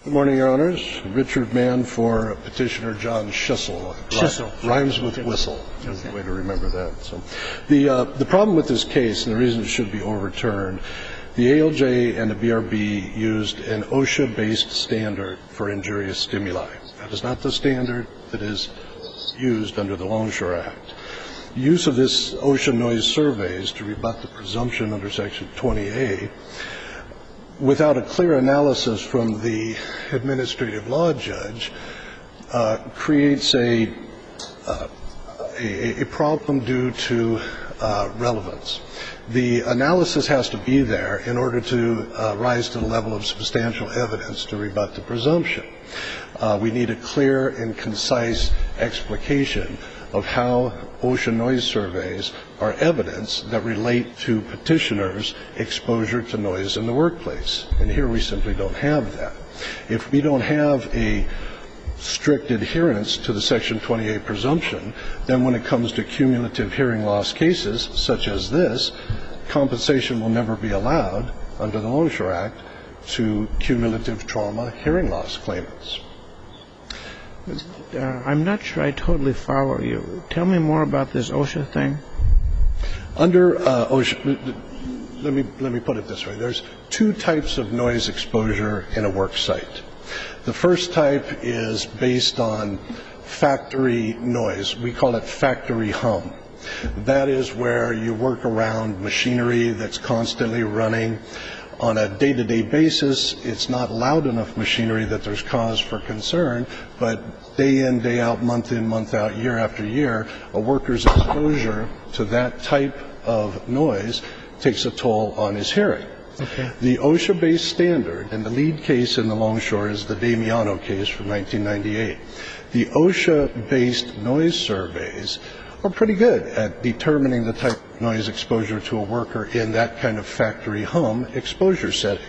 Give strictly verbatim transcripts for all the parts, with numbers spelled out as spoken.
Good morning, Your Honors. Richard Mann for Petitioner John Schissel. Schissel. Rhymes with whistle. That's the way to remember that. So, the uh, the problem with this case, and the reason it should be overturned, the A L J and the B R B used an OSHA-based standard for injurious stimuli. That is not the standard that is used under the Longshore Act. Use of this OSHA noise surveys to rebut the presumption under Section twenty A without a clear analysis from the administrative law judge uh, creates a, uh, a, a problem due to uh, relevance. The analysis has to be there in order to uh, rise to the level of substantial evidence to rebut the presumption. Uh, we need a clear and concise explication of how OSHA noise surveys are evidence that relate to petitioners' exposure to noise in the workplace. And here we simply don't have that. If we don't have a strict adherence to the Section twenty A presumption, then when it comes to cumulative hearing loss cases such as this, compensation will never be allowed under the Longshore Act to cumulative trauma hearing loss claimants. Uh, I'm not sure I totally follow you. Tell me more about this OSHA thing. Under uh, OSHA, let me let me put it this way: there's two types of noise exposure in a work site. The first type is based on factory noise. We call it factory hum. That is where you work around machinery that's constantly running. On a day-to-day basis, it's not loud enough machinery that there's cause for concern, but day in, day out, month in, month out, year after year, a worker's exposure to that type of noise takes a toll on his hearing. Okay. The OSHA-based standard, and the lead case in the Longshore is the Damiano case from nineteen ninety-eight. The OSHA-based noise surveys are pretty good at determining the type of noise exposure to a worker in that kind of factory hum exposure setting.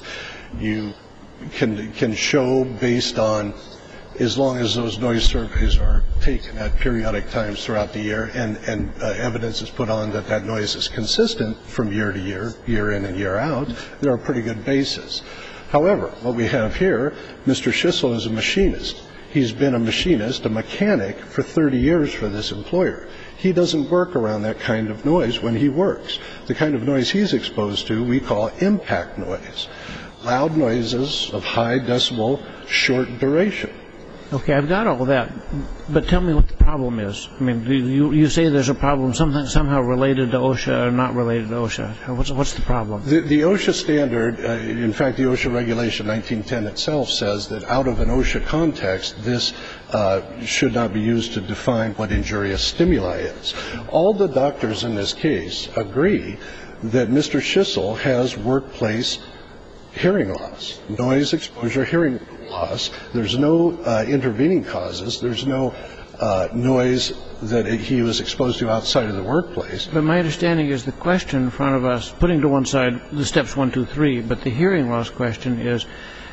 You can can show based on, as long as those noise surveys are taken at periodic times throughout the year and, and uh, evidence is put on that that noise is consistent from year to year, year in and year out, they're a pretty good basis. However, what we have here, Mister Schissel is a machinist. He's been a machinist, a mechanic, for thirty years for this employer. He doesn't work around that kind of noise when he works. The kind of noise he's exposed to we call impact noise. Loud noises of high decibel, short duration. Okay, I've got all that, but tell me what the problem is. I mean, you you say there's a problem, something somehow related to OSHA or not related to OSHA. What's what's the problem? The, the OSHA standard, uh, in fact, the OSHA regulation nineteen ten itself says that out of an OSHA context, this uh, should not be used to define what injurious stimuli is. All the doctors in this case agree that Mister Schissel has workplace hearing loss, noise exposure hearing loss. There's no uh, intervening causes. There's no uh, noise that he was exposed to outside of the workplace. But my understanding is the question in front of us, putting to one side the steps one, two, three, but the hearing loss question is,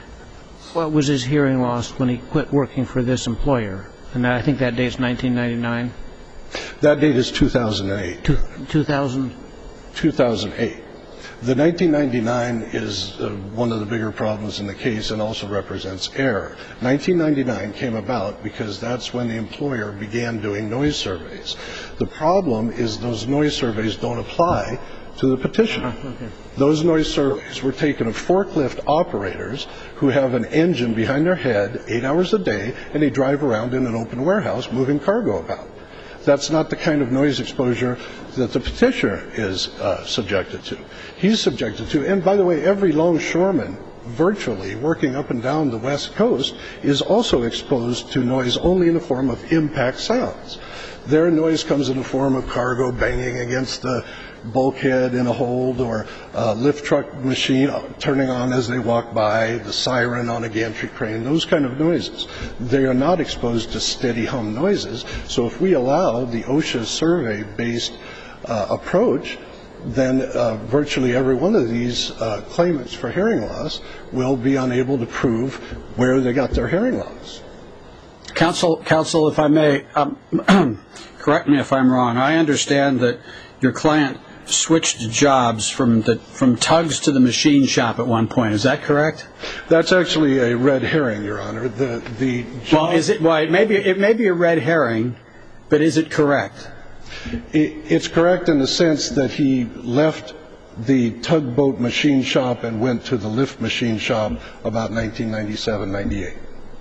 what was his hearing loss when he quit working for this employer? And I think that date's nineteen ninety-nine. That date is two thousand eight. two thousand? two thousand eight. The nineteen ninety-nine is uh, one of the bigger problems in the case and also represents error. nineteen ninety-nine came about because that's when the employer began doing noise surveys. The problem is those noise surveys don't apply to the petitioner. Uh, okay. Those noise surveys were taken of forklift operators who have an engine behind their head eight hours a day, and they drive around in an open warehouse moving cargo about. That's not the kind of noise exposure that the petitioner is uh, subjected to. He's subjected to, and by the way, every longshoreman virtually working up and down the West Coast is also exposed to noise only in the form of impact sounds. Their noise comes in the form of cargo banging against the bulkhead in a hold, or a lift truck machine turning on as they walk by, the siren on a gantry crane, those kind of noises. They are not exposed to steady hum noises. So if we allow the OSHA survey-based uh, approach, then uh, virtually every one of these uh, claimants for hearing loss will be unable to prove where they got their hearing loss. Counsel, counsel, if I may, um, correct me if I'm wrong. I understand that your client switched jobs from the from tugs to the machine shop at one point. Is that correct? That's actually a red herring, Your Honor. The the job, well, is it? Well, it may be it may be a red herring, but is it correct? It, it's correct in the sense that he left the tugboat machine shop and went to the lift machine shop about nineteen ninety-seven, ninety-eight.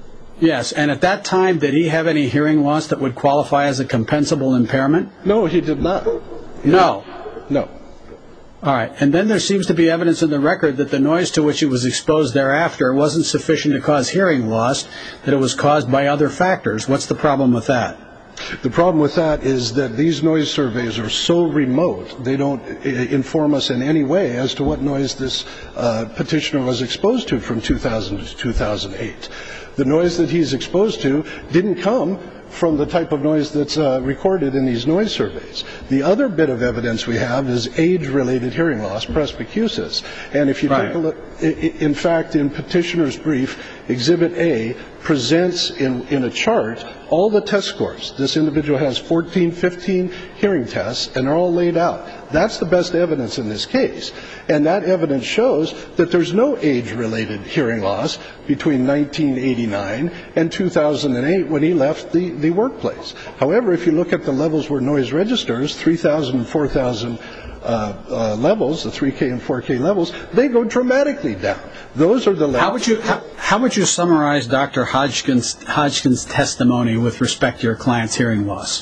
Yes, and at that time, did he have any hearing loss that would qualify as a compensable impairment? No, he did not. No. No. All right, and then there seems to be evidence in the record that the noise to which he was exposed thereafter wasn't sufficient to cause hearing loss, that it was caused by other factors. What's the problem with that? The problem with that is that these noise surveys are so remote, they don't inform us in any way as to what noise this uh, petitioner was exposed to from two thousand to two thousand eight. The noise that he's exposed to didn't come from the type of noise that's uh, recorded in these noise surveys. The other bit of evidence we have is age-related hearing loss, presbycusis. And if you right. take a look, in fact, in petitioner's brief, Exhibit A presents in, in a chart all the test scores. This individual has fourteen, fifteen hearing tests, and they're all laid out. That's the best evidence in this case. And that evidence shows that there's no age-related hearing loss between nineteen eighty-nine and two thousand eight when he left the, the workplace. However, if you look at the levels where noise registers, three thousand and four thousand uh, uh, levels, the three K and four K levels, they go dramatically down. Those are the levels. How would you how, how would you summarize Doctor Hodgkin's Hodgkin's testimony with respect to your client's hearing loss?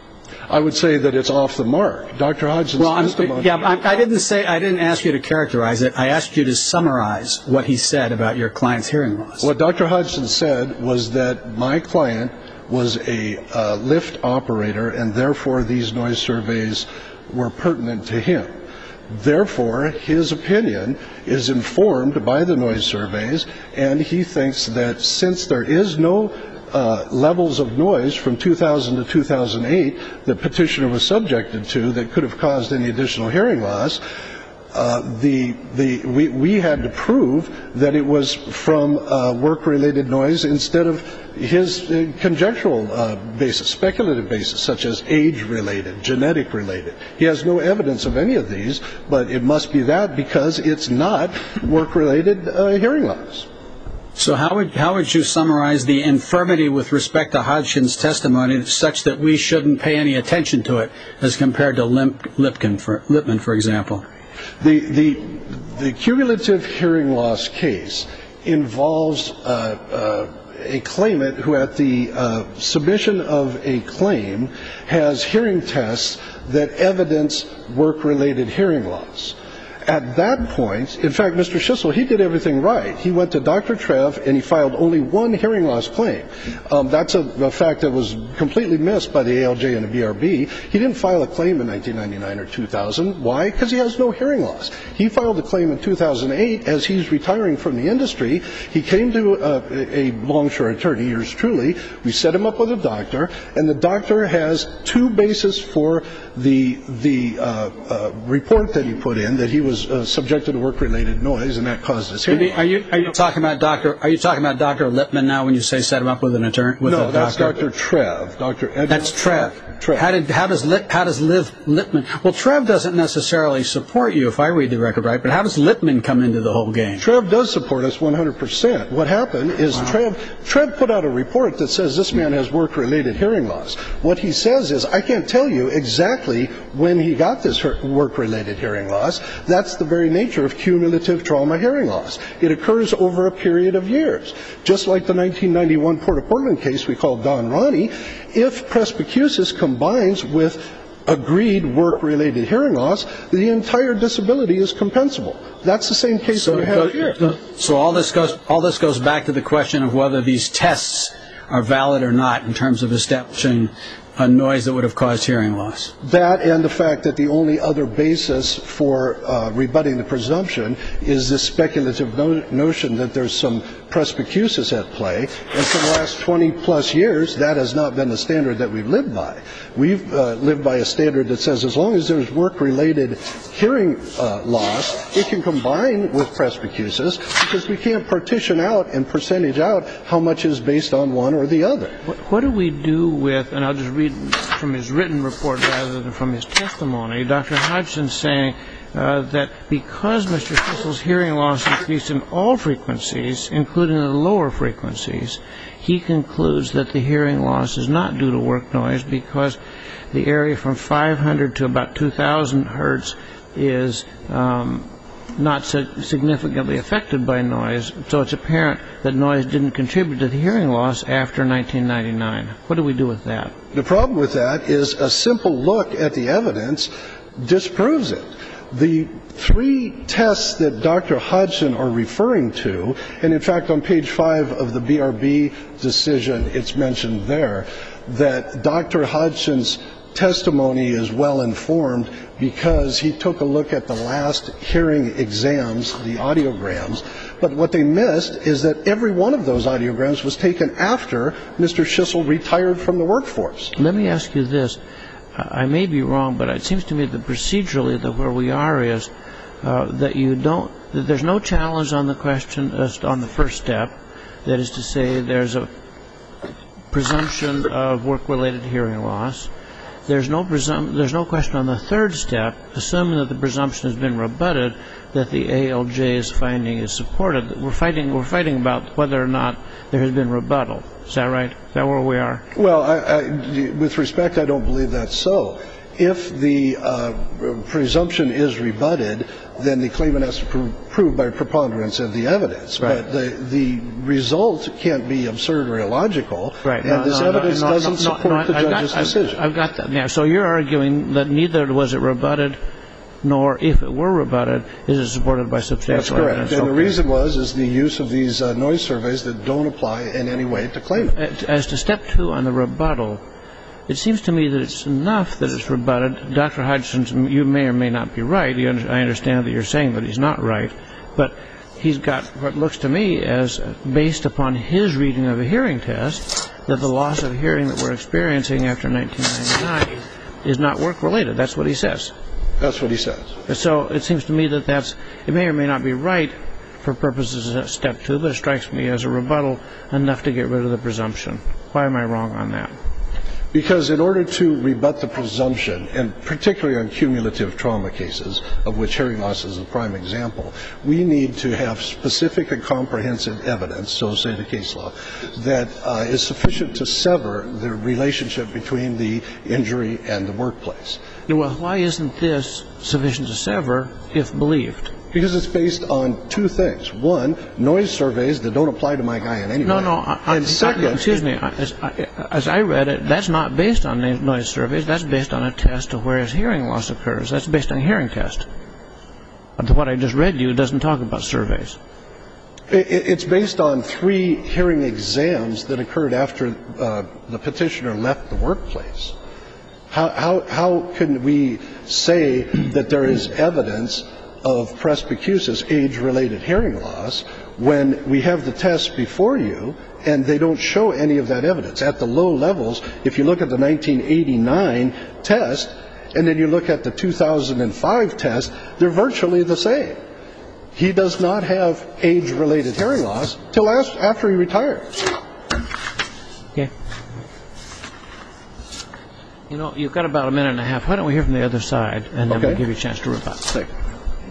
I would say that it's off the mark. Doctor Hodgkin's well, I'm, testimony. Yeah, I, I didn't say I didn't ask you to characterize it. I asked you to summarize what he said about your client's hearing loss. What Doctor Hodgkin said was that my client was a uh, lift operator, and therefore these noise surveys were pertinent to him. Therefore, his opinion is informed by the noise surveys, and he thinks that since there is no uh, levels of noise from two thousand to two thousand eight that petitioner was subjected to that could have caused any additional hearing loss, uh, the the we, we had to prove that it was from uh, work-related noise instead of his uh, conjectural uh, basis, speculative basis, such as age-related, genetic-related. He has no evidence of any of these, but it must be that because it's not work-related uh, hearing loss. So how would how would you summarize the infirmity with respect to Hodgkin's testimony such that we shouldn't pay any attention to it as compared to Limp, Lipkin for, Lipman, for example? The, the, the cumulative hearing loss case involves uh, uh, a claimant who at the uh, submission of a claim has hearing tests that evidence work-related hearing loss. At that point, in fact, Mister Schissel, he did everything right. He went to Doctor Trev and he filed only one hearing loss claim. Um, that's a, a fact that was completely missed by the A L J and the B R B. He didn't file a claim in nineteen ninety-nine or two thousand. Why? Because he has no hearing loss. He filed a claim in two thousand eight as he's retiring from the industry. He came to a, a longshore attorney, yours truly. We set him up with a doctor, and the doctor has two bases for the the uh, uh, report that he put in that he was uh, subjected to work-related noise, and that caused his hearing loss. Are you are you talking about Doctor Are you talking about Doctor Lipman now when you say set him up with an attorney? With no, a that's doctor? Doctor Trev. Doctor Edward That's Trev. Trev. How did how does Lip, how does Liv, Lipman? Well, Trev doesn't necessarily support you, if I read the record right. But how does Lipman come into the whole game? Trev does support us one hundred percent. What happened is wow. Trev Trev put out a report that says this man has work-related hearing loss. What he says is, I can't tell you exactly when he got this work-related hearing loss. That's the very nature of cumulative trauma hearing loss. It occurs over a period of years. Just like the nineteen ninety-one Port of Portland case we called Don Ronnie, if presbycusis combines with agreed work-related hearing loss, the entire disability is compensable. That's the same case so, we have here. So all this goes all this goes back to the question of whether these tests are valid or not in terms of establishing a noise that would have caused hearing loss. That and the fact that the only other basis for uh, rebutting the presumption is this speculative no- notion that there's some presbycusis at play, and for the last twenty plus years, that has not been the standard that we've lived by. We've uh, lived by a standard that says as long as there's work-related hearing uh, loss, it can combine with presbycusis, because we can't partition out and percentage out how much is based on one or the other. What, what do we do with, and I'll just read from his written report rather than from his testimony, Doctor Hodgson saying uh, that because Mister Schissel's hearing loss increased in all frequencies, including the lower frequencies, he concludes that the hearing loss is not due to work noise because the area from five hundred to about two thousand hertz is um, not so significantly affected by noise, so it's apparent that noise didn't contribute to the hearing loss after nineteen ninety-nine. What do we do with that? The problem with that is a simple look at the evidence disproves it. The three tests that Doctor Hodgson are referring to, and in fact on page five of the B R B decision it's mentioned there, that Doctor Hodgson's testimony is well informed because he took a look at the last hearing exams, the audiograms, but what they missed is that every one of those audiograms was taken after Mister Schissel retired from the workforce. Let me ask you this. I may be wrong, but it seems to me that procedurally that where we are is uh, that you don't, that there's no challenge on the question as on the first step, that is to say there's a presumption of work-related hearing loss. There's no presum- there's no question on the third step, assuming that the presumption has been rebutted, that the A L J's finding is supported. We're fighting we're fighting about whether or not there has been rebuttal. Is that right? Is that where we are? Well, I, I, with respect, I don't believe that's so. If the uh, presumption is rebutted, then the claimant has to prove, prove by preponderance of the evidence. Right. But the, the result can't be absurd or illogical. Right. And no, this no, evidence no, no, doesn't no, support no, the I've judge's got, decision. I've, I've got that now. So you're arguing that neither was it rebutted, nor if it were rebutted, is it supported by substantial evidence. That's correct. And okay. the reason was is the use of these uh, noise surveys that don't apply in any way to claimant. As to step two on the rebuttal, it seems to me that it's enough that it's rebutted. Doctor Hodgson, you may or may not be right. I understand that you're saying that he's not right. But he's got what looks to me as, based upon his reading of a hearing test, that the loss of hearing that we're experiencing after nineteen ninety-nine is not work-related. That's what he says. That's what he says. So it seems to me that that's, it may or may not be right for purposes of step two, but it strikes me as a rebuttal enough to get rid of the presumption. Why am I wrong on that? Because in order to rebut the presumption, and particularly on cumulative trauma cases, of which hearing loss is a prime example, we need to have specific and comprehensive evidence, so say the case law, that uh, is sufficient to sever the relationship between the injury and the workplace. Well, why isn't this sufficient to sever if believed? Because it's based on two things. One, noise surveys that don't apply to my guy in any way. No, no. I, and second, I, excuse me. As I, as I read it, that's not based on noise surveys. That's based on a test of where his hearing loss occurs. That's based on a hearing test. But what I just read you doesn't talk about surveys. It, it's based on three hearing exams that occurred after uh, the petitioner left the workplace. How, how, how can we say that there is evidence of presbycusis, age-related hearing loss, when we have the tests before you and they don't show any of that evidence? At the low levels, if you look at the nineteen eighty-nine test and then you look at the two thousand five test, they're virtually the same. He does not have age-related hearing loss till after he retired. Okay. You know, you've got about a minute and a half. Why don't we hear from the other side, and then okay. we'll give you a chance to rebut. Thank you.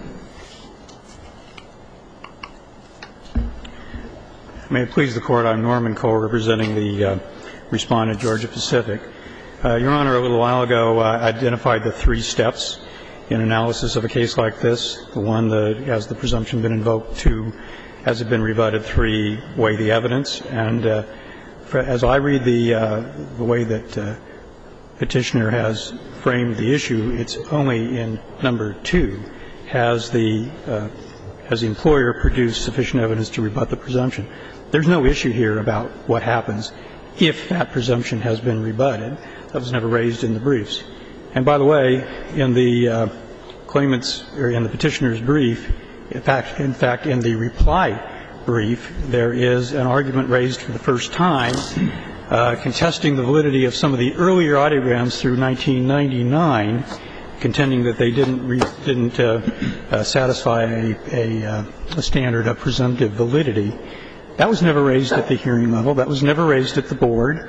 May it please the Court, I'm Norman Cole, representing the uh, respondent, Georgia Pacific. Uh, Your Honor, a little while ago, uh, identified the three steps in analysis of a case like this. The one, the, has the presumption been invoked? Two, has it been rebutted? Three, weigh the evidence. And uh, for, as I read the, uh, the way that uh, petitioner has framed the issue, it's only in number two, has the, uh, has the employer produced sufficient evidence to rebut the presumption. There's no issue here about what happens if that presumption has been rebutted. That was never raised in the briefs. And by the way, in the uh, claimant's or in the petitioner's brief, in fact, in fact, in the reply brief, there is an argument raised for the first time uh, contesting the validity of some of the earlier audiograms through nineteen ninety-nine, contending that they didn't re- didn't uh, uh, satisfy a, a, uh, a standard of presumptive validity. That was never raised at the hearing level. That was never raised at the board.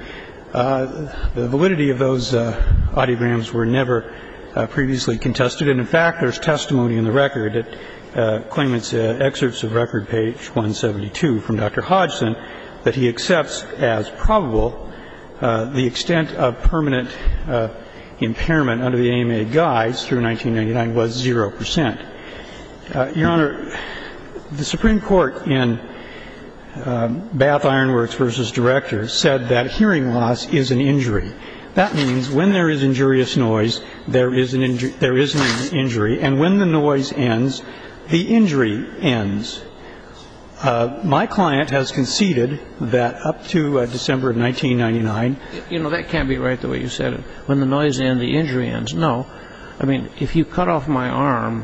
Uh, the validity of those uh, audiograms were never uh, previously contested. And in fact, there's testimony in the record at uh, claimant's uh, excerpts of record, page one seventy-two, from Doctor Hodgson, that he accepts as probable uh, the extent of permanent uh, impairment under the A M A guides through nineteen ninety-nine was zero percent. Uh, Your Honor, the Supreme Court in uh, Bath Iron Works versus Directors said that hearing loss is an injury. That means when there is injurious noise, there is an inju- there is an injury, and when the noise ends, the injury ends. Uh, my client has conceded that up to uh, December of nineteen ninety-nine. You know, that can't be right the way you said it. When the noise ends, the injury ends. No. I mean, if you cut off my arm,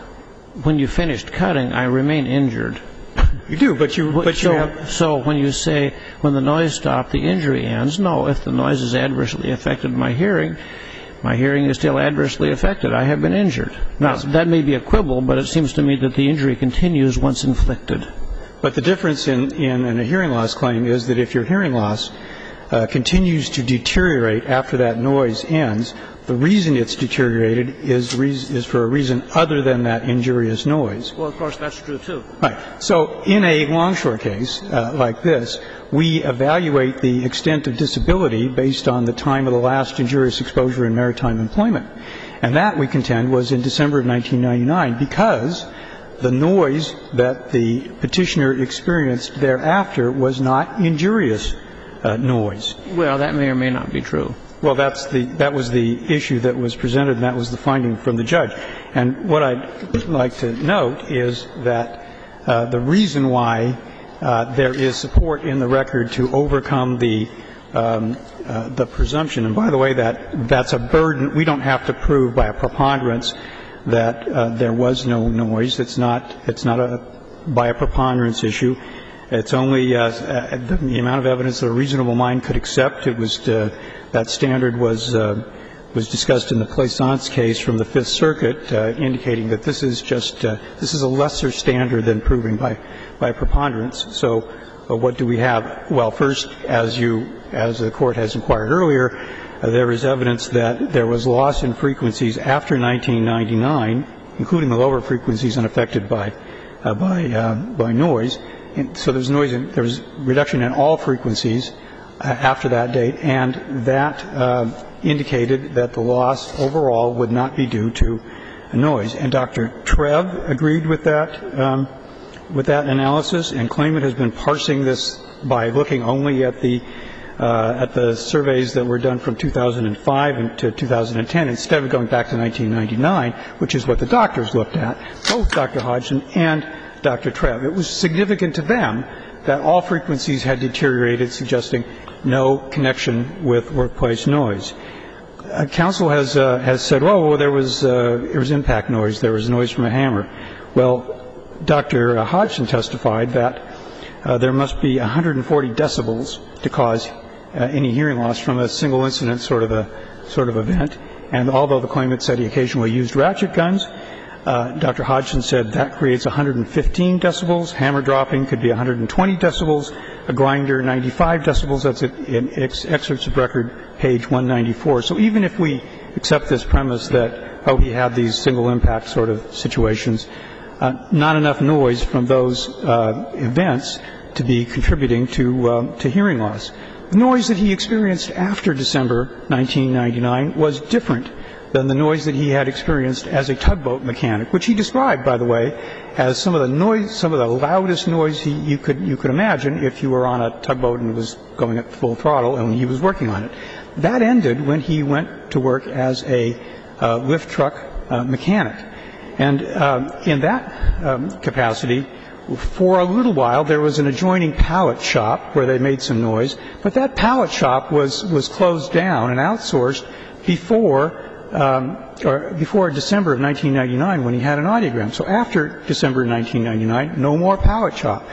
when you finished cutting, I remain injured. You do, but you, but so, you have... So when you say when the noise stopped, the injury ends, no. If the noise has adversely affected my hearing, my hearing is still adversely affected. I have been injured. Now, yes. That may be a quibble, but it seems to me that the injury continues once inflicted. But the difference in, in, in a hearing loss claim is that if your hearing loss uh, continues to deteriorate after that noise ends, the reason it's deteriorated is, reason, is for a reason other than that injurious noise. Well, of course, that's true, too. Right. So in a longshore case uh, like this, we evaluate the extent of disability based on the time of the last injurious exposure in maritime employment. And that, we contend, was in December of nineteen ninety-nine because the noise that the petitioner experienced thereafter was not injurious uh, noise. Well, that may or may not be true. Well, that's the, that was the issue that was presented, and that was the finding from the judge. And what I'd like to note is that uh, the reason why uh, there is support in the record to overcome the um, uh, the presumption, and by the way, that that's a burden. We don't have to prove by a preponderance that uh, there was no noise. It's not, it's not a, by a preponderance issue. It's only uh, the, the amount of evidence that a reasonable mind could accept. It was, uh, that standard was, uh, was discussed in the Plaisance case from the Fifth Circuit, uh, indicating that this is just, uh, this is a lesser standard than proving by, by preponderance. So uh, what do we have? Well, first, as you, as the Court has inquired earlier, Uh, there is evidence that there was loss in frequencies after nineteen ninety-nine, including the lower frequencies unaffected by uh, by uh, by noise. And so there's noise. In, there was reduction in all frequencies uh, after that date, and that uh, indicated that the loss overall would not be due to noise. And Doctor Trev agreed with that um, with that analysis, and claimant has been parsing this by looking only at the Uh, at the surveys that were done from two thousand five and to two thousand ten, instead of going back to nineteen ninety-nine, which is what the doctors looked at, both Doctor Hodgson and Doctor Trev. It was significant to them that all frequencies had deteriorated, suggesting no connection with workplace noise. Uh, counsel has uh, has said, well, well there was uh, there was impact noise, there was noise from a hammer. Well, Doctor Hodgson testified that uh, there must be one hundred forty decibels to cause Uh, any hearing loss from a single incident sort of a sort of event. And although the claimant said he occasionally used ratchet guns, uh, Doctor Hodgson said that creates one hundred fifteen decibels. Hammer dropping could be one hundred twenty decibels. A grinder, ninety-five decibels. That's in ex- excerpts of record, page one ninety-four. So even if we accept this premise that, oh, he had these single impact sort of situations, uh, not enough noise from those uh, events to be contributing to uh, to hearing loss. The noise that he experienced after December nineteen ninety-nine was different than the noise that he had experienced as a tugboat mechanic, which he described, by the way, as some of the noise, some of the loudest noise he, you could you could imagine if you were on a tugboat and was going at full throttle and he was working on it. That ended when he went to work as a uh, lift truck uh, mechanic, and um, in that um, capacity, for a little while, there was an adjoining pallet shop where they made some noise, but that pallet shop was, was closed down and outsourced before, um, or before December of nineteen ninety-nine when he had an audiogram. So after December nineteen ninety-nine, no more pallet shop.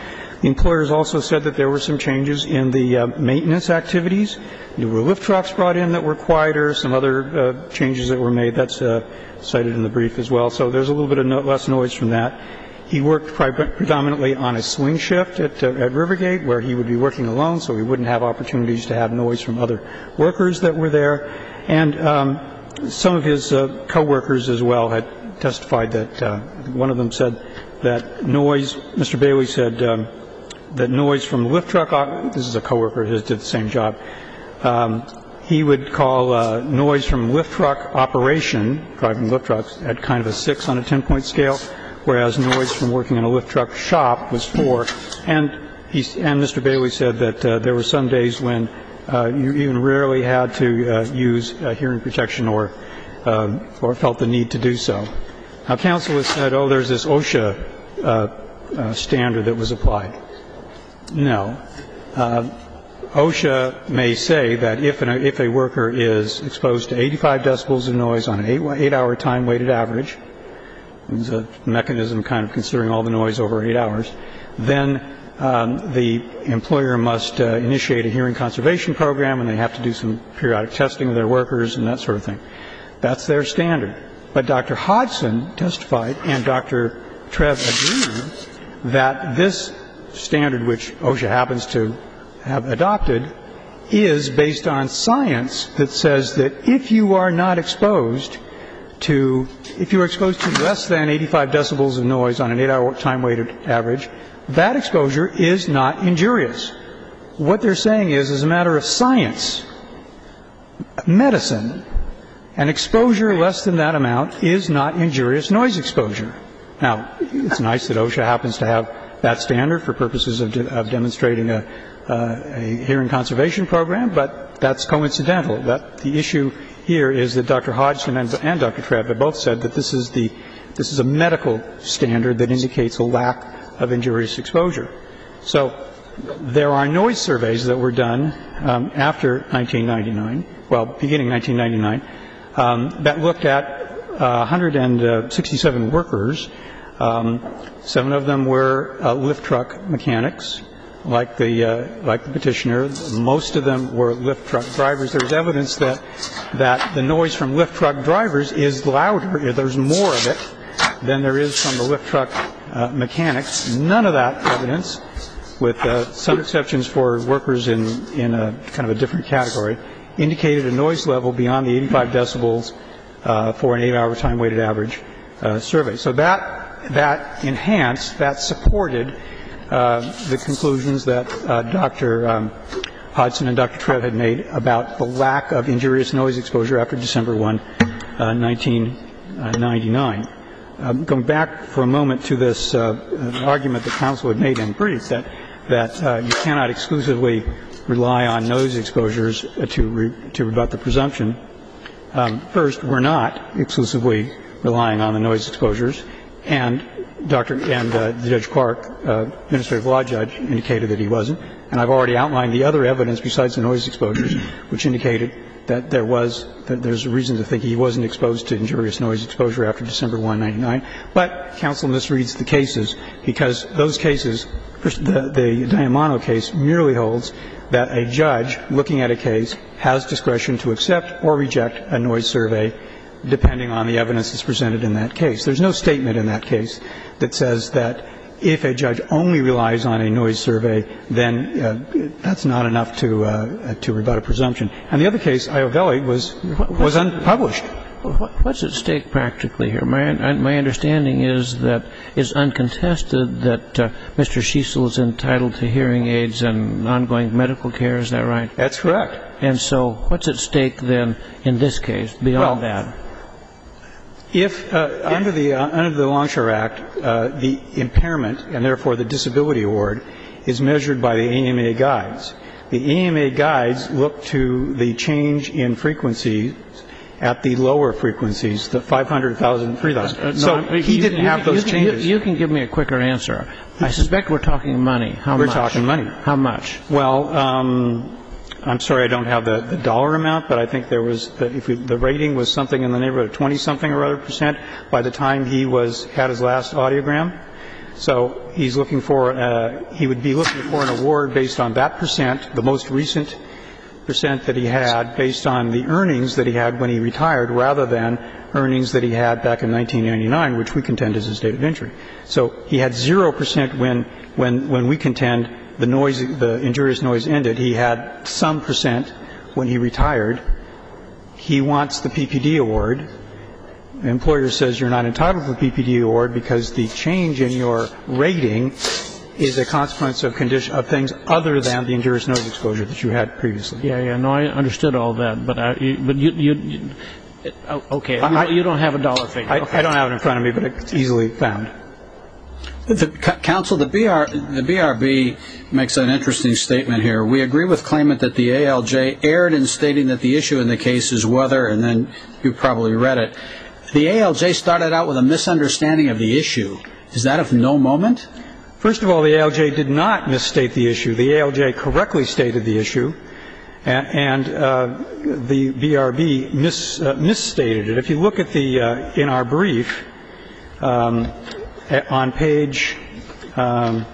The employers also said that there were some changes in the uh, maintenance activities. There were lift trucks brought in that were quieter, some other uh, changes that were made. That's uh, cited in the brief as well. So there's a little bit of no, less noise from that. He worked pre- predominantly on a swing shift at, uh, at Rivergate, where he would be working alone, so he wouldn't have opportunities to have noise from other workers that were there. And um, some of his uh, co-workers as well had testified that uh, one of them said that noise, Mister Bailey said um, that noise from the lift truck, this is a co-worker of his, did the same job, um, he would call uh, noise from lift truck operation, driving lift trucks, at kind of a six on a ten-point scale, whereas noise from working in a lift truck shop was four. And, he, and Mister Bailey said that uh, there were some days when uh, you even rarely had to uh, use uh, hearing protection or, uh, or felt the need to do so. Now, counsel has said, oh, there's this OSHA uh, uh, standard that was applied. No. Uh, OSHA may say that if, an, if a worker is exposed to eighty-five decibels of noise on an eight, eight-hour time-weighted average, there's a mechanism kind of considering all the noise over eight hours, then um, the employer must uh, initiate a hearing conservation program, and they have to do some periodic testing of their workers and that sort of thing. That's their standard. But Doctor Hodgson testified, and Doctor Trev agreed, that this standard, which OSHA happens to have adopted, is based on science that says that if you are not exposed to, if you are exposed to less than eighty-five decibels of noise on an eight-hour time-weighted average, that exposure is not injurious. What they're saying is, as a matter of science, medicine, an exposure less than that amount is not injurious noise exposure. Now, it's nice that OSHA happens to have that standard for purposes of, de- of demonstrating a, uh, a hearing conservation program, but that's coincidental. That the issue here is that Doctor Hodgson and, and Doctor Trev have both said that this is the this is a medical standard that indicates a lack of injurious exposure. So there are noise surveys that were done um, after nineteen ninety-nine, well, beginning nineteen ninety-nine, um, that looked at uh, one hundred sixty-seven workers. Um, seven of them were uh, lift truck mechanics, like the uh, like the petitioner. Most of them were lift truck drivers. There's evidence that that the noise from lift truck drivers is louder. There's more of it than there is from the lift truck uh, mechanics. None of that evidence, with uh, some exceptions for workers in in a kind of a different category, indicated a noise level beyond the eighty-five decibels uh, for an eight-hour time-weighted average uh, survey. So that that enhanced, that supported uh, the conclusions that uh, Doctor Um, Hodgson and Doctor Trev had made about the lack of injurious noise exposure after December first, uh, nineteen ninety-nine. Um, going back for a moment to this uh, argument that counsel had made in brief, that that uh, you cannot exclusively rely on noise exposures to re- to rebut the presumption. Um, first, we're not exclusively relying on the noise exposures. And Doctor and uh, Judge Clark, uh, administrative law judge, indicated that he wasn't. And I've already outlined the other evidence besides the noise exposures, which indicated that there was that there's a reason to think he wasn't exposed to injurious noise exposure after December first, nineteen ninety-nine. But counsel misreads the cases, because those cases, the, the Diamano case merely holds that a judge looking at a case has discretion to accept or reject a noise survey depending on the evidence that's presented in that case. There's no statement in that case that says that if a judge only relies on a noise survey, then uh, that's not enough to uh, to rebut a presumption. And the other case, Iovelli, was was unpublished. What's at stake practically here? My my understanding is that it's uncontested that uh, Mister Schiessel is entitled to hearing aids and ongoing medical care. Is that right? That's correct. And so what's at stake then in this case beyond well, that? If uh, under the uh, under the Longshore Act, uh, the impairment and therefore the disability award is measured by the A M A guides. The A M A guides look to the change in frequency at the lower frequencies, the five hundred thousand, three thousand. Uh, no, so he didn't you, have those you, changes. You, you can give me a quicker answer. I suspect we're talking money. How we're much? We're talking money. How much? Well, um, I'm sorry I don't have the, the dollar amount, but I think there was, the, if we, the rating was something in the neighborhood of twenty-something or other percent by the time he was had his last audiogram. So he's looking for, uh, he would be looking for an award based on that percent, the most recent percent that he had based on the earnings that he had when he retired rather than earnings that he had back in nineteen ninety-nine, which we contend is his date of entry. So he had zero percent when, when, when we contend the noise, the injurious noise ended. He had some percent when he retired. He wants the P P D award. The employer says you're not entitled to the P P D award because the change in your rating is a consequence of condition of things other than the injurious noise exposure that you had previously. Yeah, yeah. No, I understood all that, but I, you, but you, you, you okay. I, you don't have a dollar figure. I, okay. I don't have it in front of me, but it's easily found. The, counsel, the, B R, the B R B makes an interesting statement here. We agree with claimant that the A L J erred in stating that the issue in the case is whether, and then you probably read it, the A L J started out with a misunderstanding of the issue. Is that of no moment? First of all, the A L J did not misstate the issue. The A L J correctly stated the issue, and, and uh, the B R B mis, uh, misstated it. If you look at the, uh, in our brief, um, on page, um,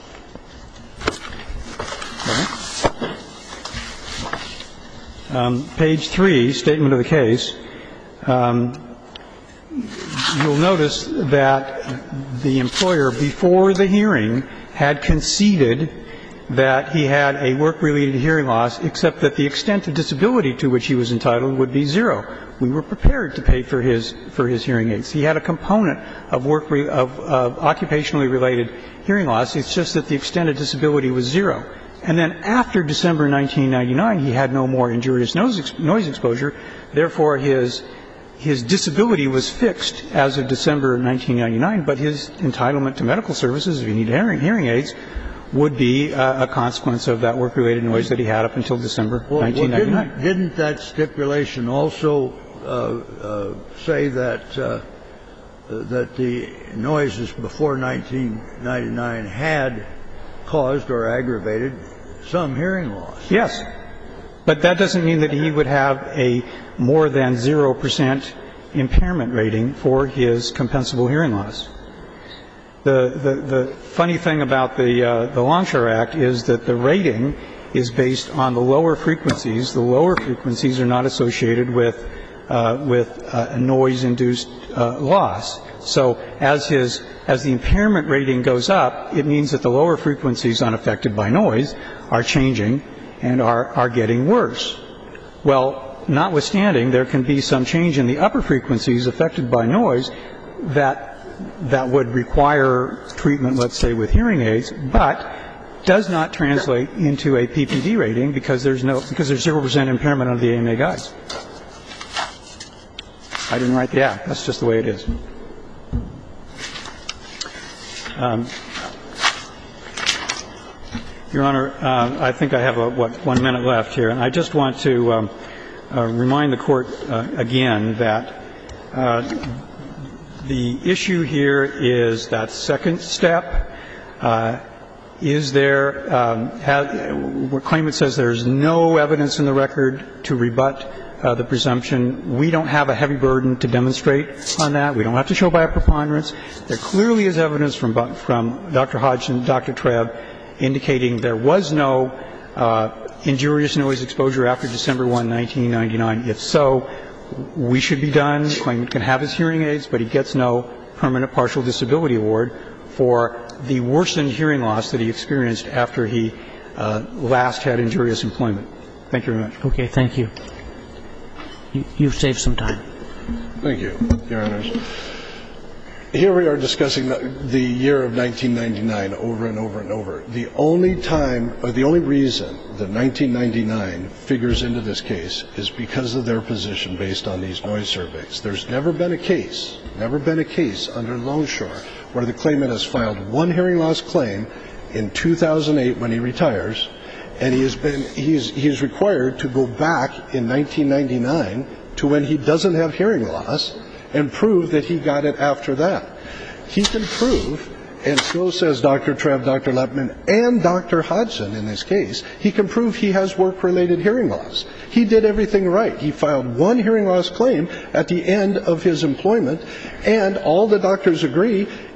um, page three, statement of the case, um, you'll notice that the employer, before the hearing, had conceded that he had a work-related hearing loss, except that the extent of disability to which he was entitled would be zero. We were prepared to pay for his for his hearing aids. He had a component of work re, of, of occupationally related hearing loss. It's just that the extent of disability was zero. And then after December nineteen ninety-nine, he had no more injurious noise, noise exposure. Therefore, his his disability was fixed as of December nineteen ninety-nine, but his entitlement to medical services, if he needed hearing, hearing aids, would be uh, a consequence of that work-related noise that he had up until December well, nineteen ninety-nine. Well, didn't, didn't that stipulation also uh, uh, say that uh, that the noises before nineteen ninety-nine had caused or aggravated some hearing loss? Yes. But that doesn't mean that he would have a more than zero percent impairment rating for his compensable hearing loss. The, the, the funny thing about the, uh, the Longshore Act is that the rating is based on the lower frequencies. The lower frequencies are not associated with, uh, with uh, a noise-induced uh, loss. So as, his, as the impairment rating goes up, it means that the lower frequencies unaffected by noise are changing and are, are getting worse. Well, notwithstanding, there can be some change in the upper frequencies affected by noise that that would require treatment, let's say, with hearing aids, but does not translate into a P P D rating because there's no because there's zero percent impairment under the A M A guides. I didn't write the act. That's just the way it is. Um, Your Honor, uh, I think I have a, what one minute left here, and I just want to um, uh, remind the Court uh, again that uh, the issue here is that second step. Uh, is there, um, have, where claimant says there's no evidence in the record to rebut uh, the presumption. We don't have a heavy burden to demonstrate on that. We don't have to show by a preponderance. There clearly is evidence from, from Doctor Hodgson, Doctor Trebb, indicating there was no uh, injurious noise exposure after December first, nineteen ninety-nine. If so, we should be done. The claimant can have his hearing aids, but he gets no permanent partial disability award for the worsened hearing loss that he experienced after he uh, last had injurious employment. Thank you very much. Okay, thank you. you. You've saved some time. Thank you, Your Honors. Here we are discussing the, the year of nineteen ninety-nine over and over and over. The only time, or the only reason that nineteen ninety-nine figures into this case is because of their position based on these noise surveys. There's never been a case, never been a case under Longshore where the claimant has filed one hearing loss claim in two thousand eight when he retires, and he has been, he's, he's required to go back in nineteen ninety-nine to when he doesn't have hearing loss and prove that he got it after that. He can prove, and so says Doctor Trebb, Doctor Lepman, and Doctor Hodgson in this case, he can prove he has work-related hearing loss. He did everything right. He filed one hearing loss claim at the end of his employment, and all the doctors agree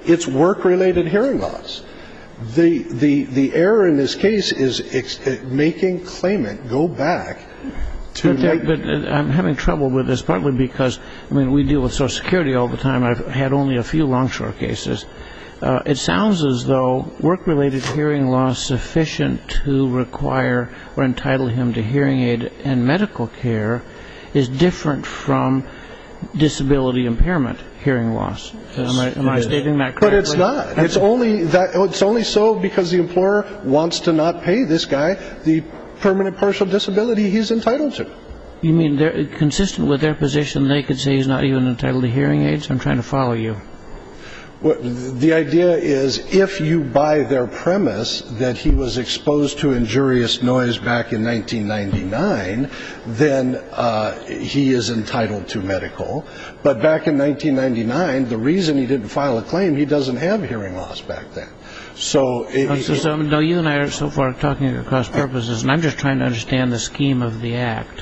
It's work-related hearing loss. The, the, the error in this case is ex- making claimant go back to but, there, make... but uh, I'm having trouble with this, partly because, I mean, we deal with Social Security all the time. I've had only a few Longshore cases. Uh, it sounds as though work-related hearing loss sufficient to require or entitle him to hearing aid and medical care is different from disability impairment hearing loss. Am I, am I stating that correctly? But it's not. It's only that. It's only so because the employer wants to not pay this guy the permanent partial disability he's entitled to. You mean they're consistent with their position? They could say he's not even entitled to hearing aids. I'm trying to follow you. Well, the idea is if you buy their premise that he was exposed to injurious noise back in nineteen ninety-nine, then uh, he is entitled to medical. But back in nineteen ninety-nine, the reason he didn't file a claim, he doesn't have hearing loss back then. So, it, oh, so, so no, you and I are so far talking across purposes, and I'm just trying to understand the scheme of the act.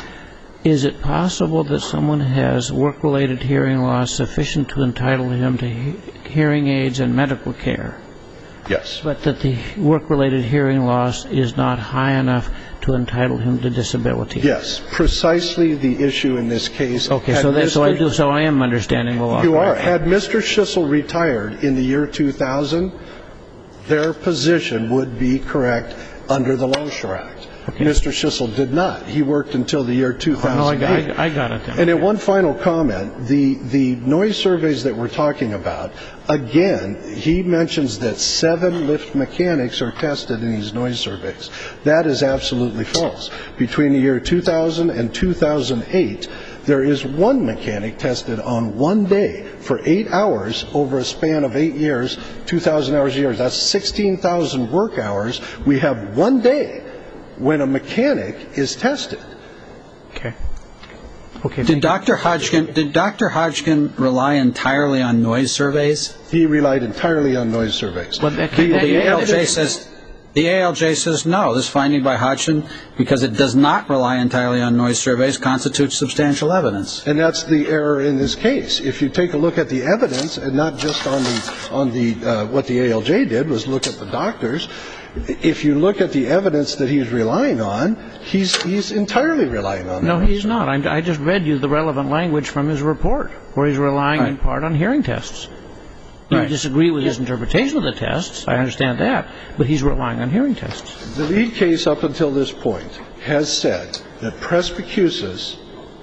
Is it possible that someone has work-related hearing loss sufficient to entitle him to he- hearing aids and medical care? Yes. But that the work-related hearing loss is not high enough to entitle him to disability? Yes. Precisely the issue in this case. Okay, so, that, so I do. So I am understanding the law. You are. Had Mister Schissel retired in the year two thousand, their position would be correct under the Longshore Act. Okay. Mister Schissel did not. He worked until the year two thousand eight. Oh, no, I, I, I got it then. And in one final comment, the, the noise surveys that we're talking about, again, he mentions that seven lift mechanics are tested in these noise surveys. That is absolutely false. Between the year two thousand and two thousand eight, there is one mechanic tested on one day for eight hours over a span of eight years, two thousand hours a year. That's sixteen thousand work hours. We have one day when a mechanic is tested. Okay. Okay. Did Doctor Hodgkin did Doctor Hodgkin rely entirely on noise surveys? He relied entirely on noise surveys. But that, The, that, the that, A L J says the A L J says no. This finding by Hodgkin, because it does not rely entirely on noise surveys, constitutes substantial evidence. And that's the error in this case. If you take a look at the evidence, and not just on the on the uh, what the A L J did was look at the doctors. If you look at the evidence that he's relying on, he's he's entirely relying on. No, he's not. I'm, I just read you the relevant language from his report, where he's relying right. in part on hearing tests. You Right. disagree with his interpretation of the tests. I understand that, but he's relying on hearing tests. The lead case up until this point has said that presbycusis,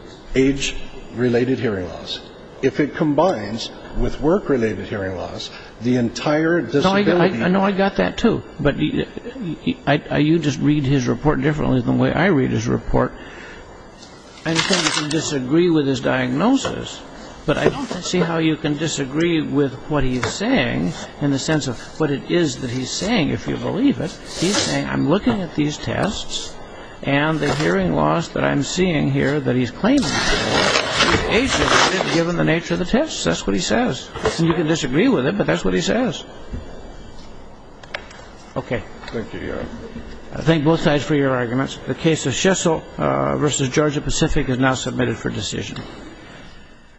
age-related hearing loss, if it combines with work-related hearing loss, the entire disability... No, I, I, I know I got that too, but you, I, I, you just read his report differently than the way I read his report. I understand you can disagree with his diagnosis, but I don't see how you can disagree with what he's saying in the sense of what it is that he's saying, if you believe it. He's saying, I'm looking at these tests, and the hearing loss that I'm seeing here that he's claiming for is age-related given the nature of the tests. That's what he says. And you can disagree with it, but that's what he says. Okay. Thank you, Your Honor. I thank both sides for your arguments. The case of Schissel uh, versus Georgia Pacific is now submitted for decision.